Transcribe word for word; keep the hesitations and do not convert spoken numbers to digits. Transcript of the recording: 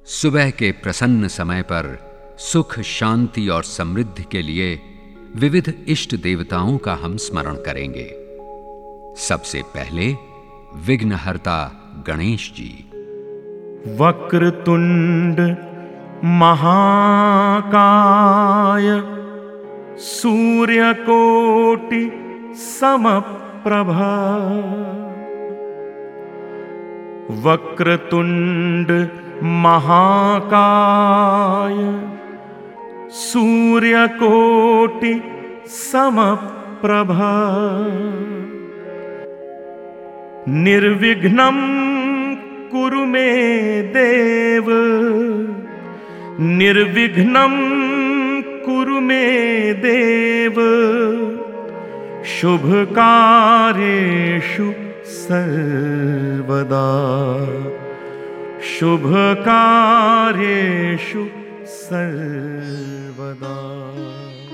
सुबह के प्रसन्न समय पर सुख, शांति और समृद्धि के लिए विविध इष्ट देवताओं का हम स्मरण करेंगे। सबसे पहले विघ्नहर्ता गणेश जी। वक्रतुंड महाकाय सूर्यकोटि समप्रभा। वक्रतुंड महाकाय सूर्यकोटि समप्रभा। निर्विघ्नं कुरु मे देव, निर्विघ्नं कुरु मे देव। शुभ कार्येषु सर्वदा, शुभ कार्येषु सर्वदा।